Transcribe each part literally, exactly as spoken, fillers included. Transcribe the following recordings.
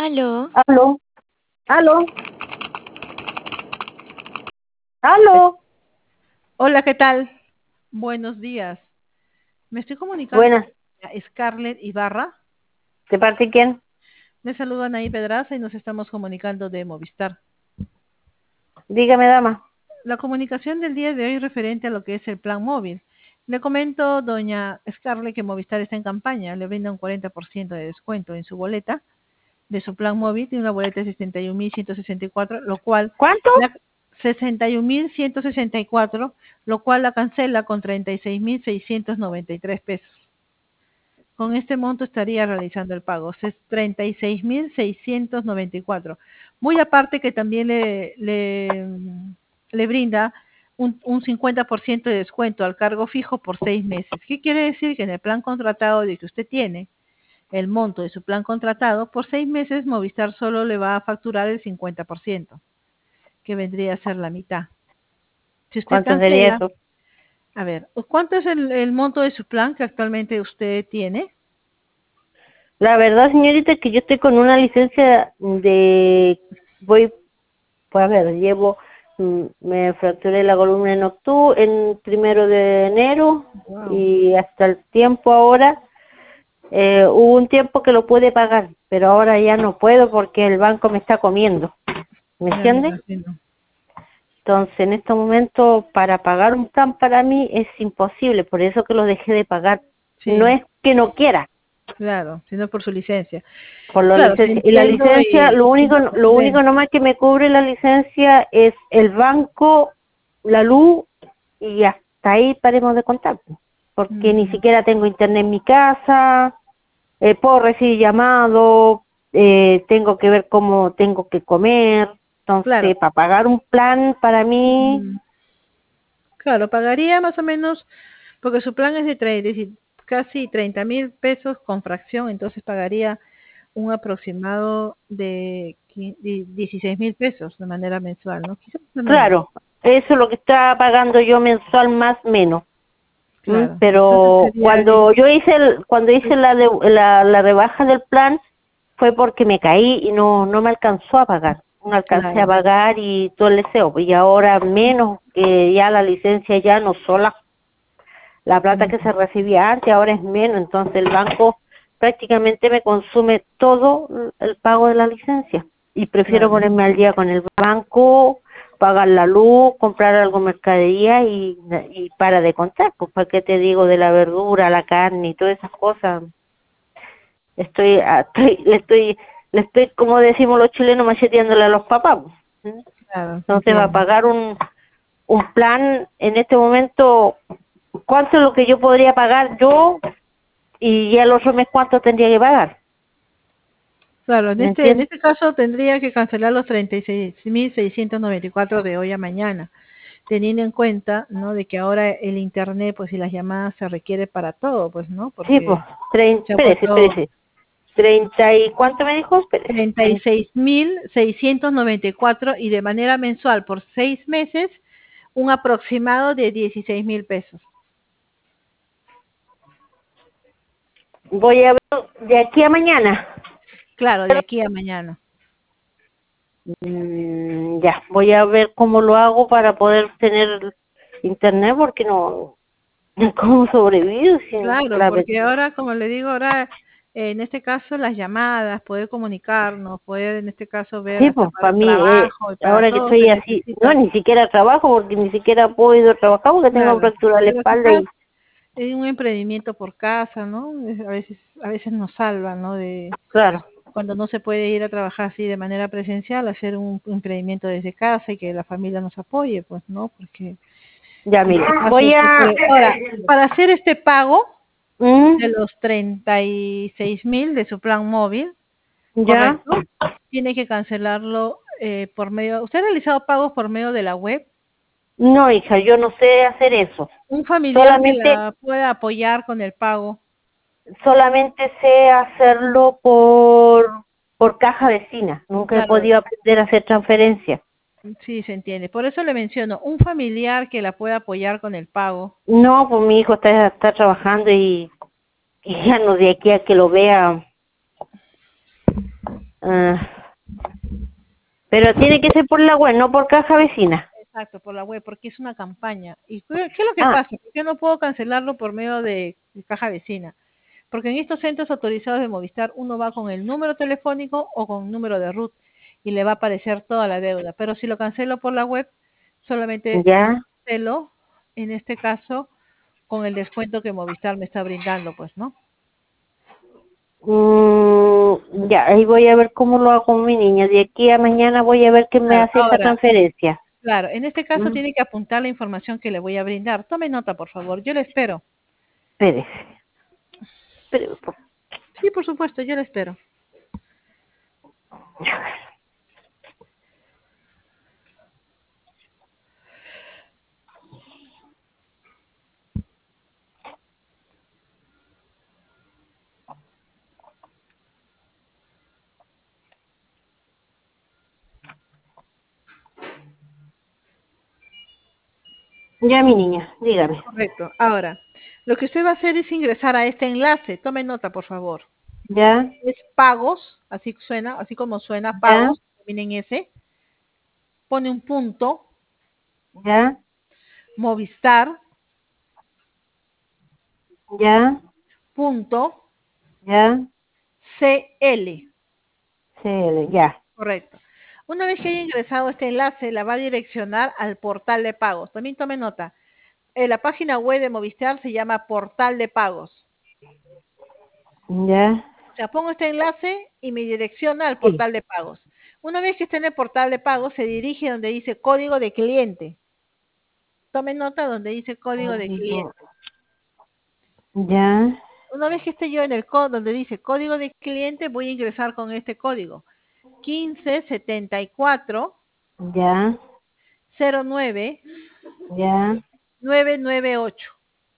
Aló. Aló, aló, aló. Hola, ¿qué tal? Buenos días. Me estoy comunicando Buenas, a Scarlett Ibarra. ¿de parte quién? Me saludan ahí Pedraza y nos estamos comunicando de Movistar. Dígame, dama. La comunicación del día de hoy referente a lo que es el plan móvil. Le comento, doña Scarlett, que Movistar está en campaña. Le brinda un cuarenta por ciento de descuento en su boleta de su plan móvil. Tiene una boleta de sesenta y un mil ciento sesenta y cuatro, lo cual ¿Cuánto? la sesenta y un mil ciento sesenta y cuatro, lo cual la cancela con treinta y seis mil seiscientos noventa y tres pesos. Con este monto estaría realizando el pago, es treinta y seis mil seiscientos noventa y cuatro. Muy aparte que también le, le, le brinda un, un cincuenta por ciento de descuento al cargo fijo por seis meses. ¿Qué quiere decir? Que en el plan contratado de que usted tiene, el monto de su plan contratado, por seis meses Movistar solo le va a facturar el cincuenta por ciento, que vendría a ser la mitad. Si usted ¿Cuánto sería cancela, eso? a ver, ¿cuánto es el, el monto de su plan que actualmente usted tiene? La verdad, señorita, es que yo estoy con una licencia de... Voy, pues a ver, llevo... mm, Me fracturé la columna en octubre, en primero de enero, Wow. y hasta el tiempo ahora, eh, hubo un tiempo que lo pude pagar, pero ahora ya no puedo porque el banco me está comiendo. ¿Me Ya me entiende? imagino. Entonces, en este momento, para pagar un plan para mí es imposible, por eso que lo dejé de pagar. No Sí, es que no quiera, claro, sino por su licencia. por la Claro, sí licencia. Y la entiendo licencia, y lo único, siento lo único comprendo. nomás que me cubre la licencia es el banco, la luz, y hasta ahí paremos de contar, pues, porque ni Ujú. siquiera tengo internet en mi casa, eh, puedo recibir llamados, eh, tengo que ver cómo tengo que comer. Entonces, Claro, para pagar un plan para mí, ujú, claro, pagaría más o menos, porque su plan es de tre- de casi treinta mil pesos con fracción, entonces pagaría un aproximado de qui- de dieciséis mil pesos de manera mensual, ¿no? Quizás menos, claro, eso es lo que estaba pagando yo mensual más menos. ¿M? claro. Entonces Pero sería cuando yo hice el, cuando hice la, de- la la rebaja del plan fue porque me caí y no no me alcanzó a pagar, no alcancé a claro. pagar y todo el deseo, y ahora menos, que ya la licencia ya no sola la plata Mm, que se recibía antes, ahora es menos, entonces el banco prácticamente me consume todo el pago de la licencia y prefiero claro. ponerme al día con el banco, pagar la luz, comprar algo mercadería y, y para de contar, pues para qué te digo de la verdura, la carne y todas esas cosas. Estoy, ah, estoy le estoy, le estoy, como decimos los chilenos, macheteándole a los papás, pues. ¿Mm? Claro, Entonces va a entiendo. pagar un, un plan en este momento. ¿Cuánto es lo que yo podría pagar yo y ya el otro mes cuánto tendría que pagar? Claro, en ¿Me este, en entiendes? este caso tendría que cancelar los treinta y seis mil seiscientos noventa y cuatro de hoy a mañana, teniendo en cuenta, ¿no? De que ahora el internet, pues y las llamadas se requiere para todo, pues, ¿no? Sí, pues, Porque treinta, se ha espérese, vuelto espérese. Treinta y cuánto me dijo, espérese. treinta y Trein- seis mil seiscientos noventa y cuatro y de manera mensual por seis meses un aproximado de dieciséis mil pesos. Voy a ver de aquí a mañana. Claro, de aquí a mañana. Mm, ya, voy a ver cómo lo hago para poder tener internet porque no, ¿cómo sobrevivo sin Claro, la verdad? porque ahora, como le digo, ahora eh, en este caso las llamadas, poder comunicarnos, poder en este caso ver Sí, hasta pues, para para el mí, eh, trabajo y para ahora que todo se estoy así, no, necesita. ni siquiera trabajo porque ni siquiera puedo ir a trabajar porque tengo Claro, fractura de la pero espalda quizás y, en un emprendimiento por casa, ¿no? Es- A veces, a veces nos salva, ¿no? De claro. cuando no se puede ir a trabajar así de manera presencial, hacer un emprendimiento desde casa y que la familia nos apoye, pues, ¿no? Porque Ya, en mire, este caso voy usted a... puede. Ahora, para hacer este pago de ¿Mm? los treinta y seis mil de su plan móvil, ¿Ya? correcto, tiene que cancelarlo eh, por medio. ¿Usted ha realizado pagos por medio de la web? No, hija, yo no sé hacer eso. Un familiar que Solamente, la pueda apoyar con el pago. solamente sé hacerlo por, por caja vecina. Nunca he Claro, podido aprender a hacer transferencias. sí, se entiende. Por eso le menciono, un familiar que la pueda apoyar con el pago. No, pues mi hijo está, está trabajando y, y ya no de aquí a que lo vea. Ah, pero tiene que ser por la web, no por caja vecina. Exacto, por la web, porque es una campaña. ¿Y qué, qué es lo que Ah, pasa? ¿Por qué no puedo cancelarlo por medio de, de caja vecina? Porque en estos centros autorizados de Movistar uno va con el número telefónico o con número de RUT y le va a aparecer toda la deuda. Pero si lo cancelo por la web, solamente ya. cancelo, en este caso, con el descuento que Movistar me está brindando, pues, ¿no? Mm, ya, ahí voy a ver cómo lo hago mi niña. De aquí a mañana voy a ver qué me Claro, hace esa ahora, transferencia. claro, en este caso Mm, tiene que apuntar la información que le voy a brindar. Tome nota, por favor, yo le espero. espérese. Espérese, por Sí, por supuesto, yo le espero. favor. Ya, mi niña, dígame. Correcto. Ahora, lo que usted va a hacer es ingresar a este enlace. Tome nota, por favor. Ya, Es pagos, así suena, así como suena, ya, pagos, termina en S. Pone un punto, ya, Movistar, ya, punto, ya, C L. C, ya. Correcto. Una vez que haya ingresado a este enlace, la va a direccionar al portal de pagos. También tome nota. Eh, la página web de Movistar se llama Portal de Pagos. Ya, O sea, pongo este enlace y me direcciona al sí. portal de pagos. Una vez que esté en el portal de pagos, se dirige donde dice código de cliente. Tome nota donde dice código de cliente. Código, ya, Una vez que esté yo en el código donde dice código de cliente, voy a ingresar con este código. quince setenta y cuatro ya, cero nueve ya. nueve nueve ocho.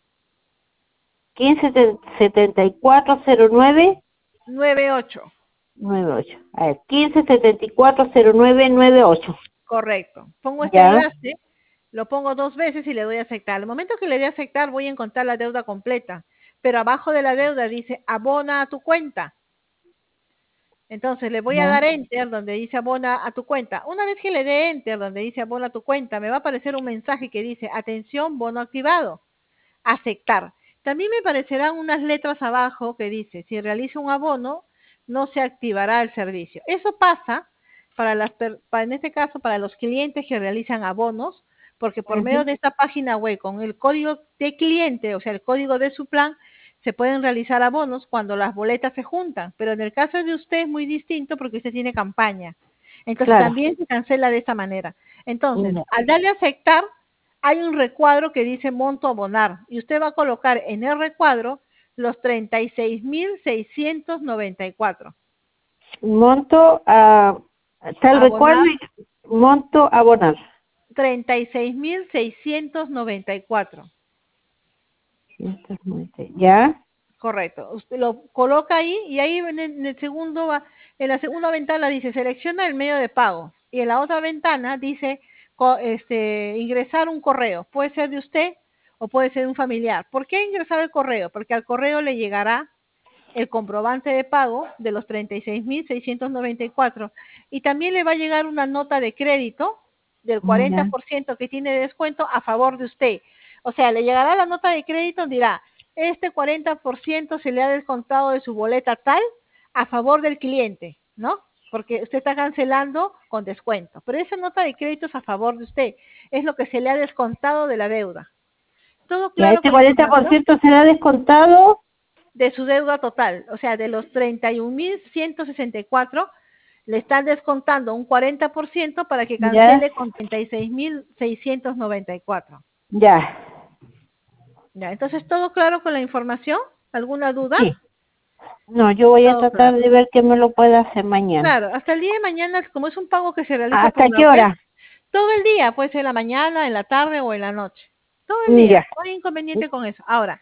quince setenta y cuatro cero nueve nueve ocho. nueve ocho. A ver, quince setenta y cuatro cero nueve nueve ocho. Correcto. Pongo este Ya, enlace, lo pongo dos veces y le doy a aceptar. Al momento que le dé a aceptar, voy a encontrar la deuda completa. Pero abajo de la deuda dice abona a tu cuenta. Entonces le voy a ya, dar enter donde dice abona a tu cuenta. Una vez que le dé enter donde dice abona a tu cuenta, me va a aparecer un mensaje que dice atención, bono activado, aceptar. También me aparecerán unas letras abajo que dice si realiza un abono, no se activará el servicio. Eso pasa para las, para, en este caso, para los clientes que realizan abonos, porque por ujú, medio de esta página web, con el código de cliente, o sea, el código de su plan, se pueden realizar abonos cuando las boletas se juntan. Pero en el caso de usted es muy distinto porque usted tiene campaña. Entonces claro. también se cancela de esta manera. Entonces, Ya, al darle a aceptar, hay un recuadro que dice monto abonar y usted va a colocar en el recuadro los treinta y seis mil seiscientos noventa y cuatro. monto a tal recuerdo Abonar y monto a abonar. treinta y seis mil seiscientos noventa y cuatro. ciento noventa. Ya, Correcto. Usted lo coloca ahí y ahí en el, en el segundo va, en la segunda ventana dice selecciona el medio de pago y en la otra ventana dice co- este ingresar un correo. Puede ser de usted o puede ser de un familiar. ¿Por qué ingresar el correo? Porque al correo le llegará el comprobante de pago de los treinta y seis mil seiscientos noventa y cuatro y también le va a llegar una nota de crédito del cuarenta ya, por ciento que tiene de descuento a favor de usted. O sea, le llegará la nota de crédito, dirá, este cuarenta por ciento se le ha descontado de su boleta tal a favor del cliente, ¿no? Porque usted está cancelando con descuento. Pero esa nota de crédito es a favor de usted, es lo que se le ha descontado de la deuda. ¿Todo ya. claro Este con la cuarenta por información? ciento será descontado. De su deuda total, o sea, de los treinta y un mil ciento sesenta y cuatro, le están descontando un cuarenta por ciento para que Ya, cancele con treinta y seis mil seiscientos noventa y cuatro. ya. Ya, entonces, ¿todo claro con la información? ¿Alguna duda? Sí. No, yo voy a Todo tratar claro. de ver qué me lo puede hacer mañana. Claro, hasta el día de mañana, como es un pago que se realiza por ¿Hasta la qué web, hora? todo el día, puede ser en la mañana, en la tarde o en la noche. Todo el Mm, día, ya. no hay inconveniente con eso. Ahora,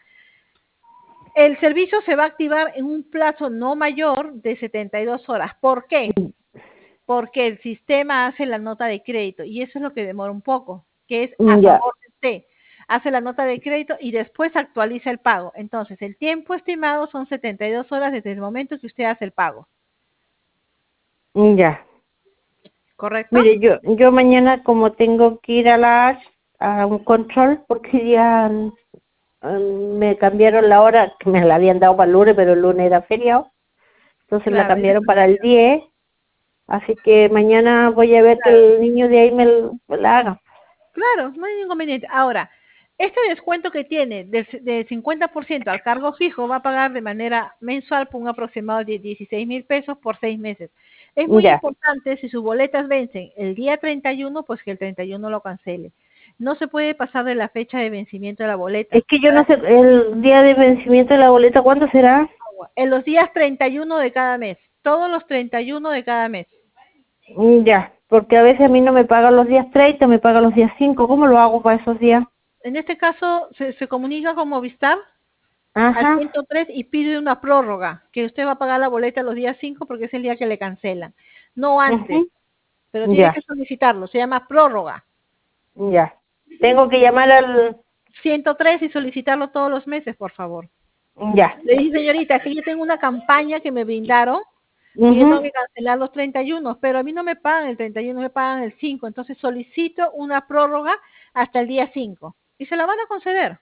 el servicio se va a activar en un plazo no mayor de setenta y dos horas. ¿Por qué? Porque el sistema hace la nota de crédito y eso es lo que demora un poco, que es a Mm, ya. favor de usted. Hace la nota de crédito y después actualiza el pago. Entonces, el tiempo estimado son setenta y dos horas desde el momento que usted hace el pago. Ya. ¿correcto? Mire, yo, yo mañana como tengo que ir a la a un control porque ya mm, me cambiaron la hora, que me la habían dado para el lunes, pero el lunes era feriado, entonces la Claro, ya cambiaron está. para el diez, así que mañana voy a ver que Claro, el niño de ahí me, l- me la haga. claro, no hay ningún inconveniente. Ahora, este descuento que tiene del, c- del cincuenta por ciento al cargo fijo va a pagar de manera mensual por un aproximado de dieciséis mil pesos por seis meses. Es muy Ya. importante, si sus boletas vencen el día treinta y uno, pues que el treinta y uno lo cancele. No se puede pasar de la fecha de vencimiento de la Es boleta. que yo no Cada sé, el día de vencimiento de la boleta, ¿cuándo será? agua. En los días treinta y uno de cada mes. Todos los treinta y uno de cada mes. Mm, Ya, porque a veces a mí no me pagan los días treinta, me pagan los días cinco. ¿Cómo lo hago para esos días? En este caso, se, se comunica con Movistar al Ajá. ciento tres y pide una prórroga, que usted va a pagar la boleta los días cinco porque es el día que le cancelan. No antes, Ujú. pero tiene Ya, que solicitarlo. Se llama prórroga. ya. Tengo que llamar al... ciento tres y solicitarlo todos los meses, por favor. Ya. Le dije, señorita, que yo tengo una campaña que me brindaron que yo tengo Mhm. que cancelar los treinta y uno, pero a mí no me pagan el treinta y uno, me pagan el cinco, entonces solicito una prórroga hasta el día cinco y se la van a conceder.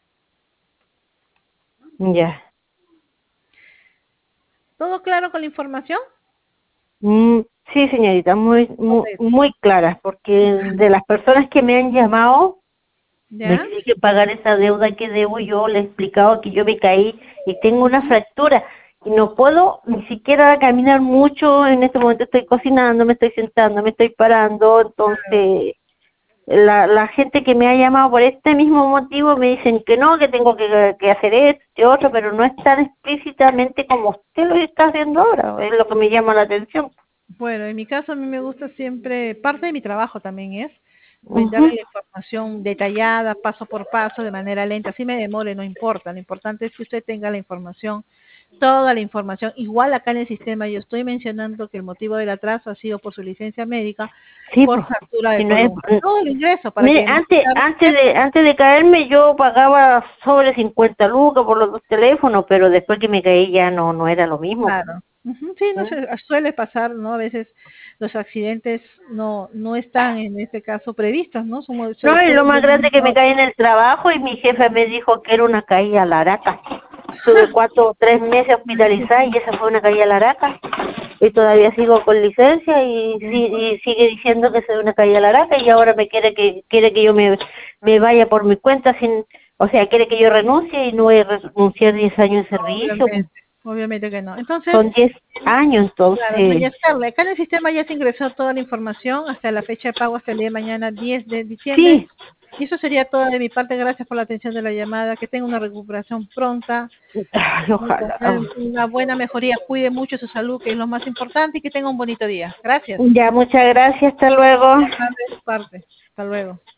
Ya. ¿Todo claro con la información? Mm, sí, señorita, muy, muy, Correcto. muy claras, porque de las personas que me han llamado, me ¿Ya? exige pagar esa deuda que debo, yo le he explicado que yo me caí y tengo una Ujú. fractura y no puedo ni siquiera caminar mucho, en este momento estoy cocinando, me estoy sentando, me estoy parando, entonces la, la gente que me ha llamado por este mismo motivo me dicen que no, que tengo que, que hacer esto y otro, pero no es tan explícitamente como usted lo está haciendo ahora, es lo que me llama la atención. Bueno, en mi caso a mí me gusta siempre, parte de mi trabajo también es brindarle Ujú. la información detallada, paso por paso, de manera lenta. Así me demore, no importa. Lo importante es que usted tenga la información, toda la información. Igual acá en el sistema yo estoy mencionando que el motivo del atraso ha sido por su licencia médica, Sí, por pues, fractura si de no es, columna. Todo el ingreso para mire, que antes, Movistar antes sepa. de, antes de caerme yo pagaba sobre cincuenta lucas por los dos teléfonos, pero después que me caí ya no, no era lo mismo. Claro. Ujú, sí, no ¿Mm? se suele pasar, ¿no? A veces los accidentes no no están en este caso previstos, ¿no? Somos, se No, y lo ocurren de más un grande momento que a me otro. caí en el trabajo y mi jefe me dijo que era una caída a la araca. Estuve cuatro o tres meses hospitalizada y esa fue una caída a la araca. Y todavía sigo con licencia y, si- y sigue diciendo que soy una caída a la araca y ahora me quiere que quiere que yo me, me vaya por mi cuenta sin, o sea, quiere que yo renuncie y no voy a renunciar diez años de servicio. Obviamente, obviamente que no. Entonces, Son diez años, claro, doña entonces, Scarlett, acá en el sistema ya se ingresó toda la información hasta la fecha de pago hasta el día de mañana, diez de diciembre. sí, Y eso sería todo de mi parte. Gracias por la atención de la llamada. Que tenga una recuperación pronta, ay, ojalá. una buena mejoría. Cuide mucho su salud, que es lo más importante, y que tenga un bonito día. Gracias. Ya, muchas gracias, hasta luego. De su parte. Hasta luego.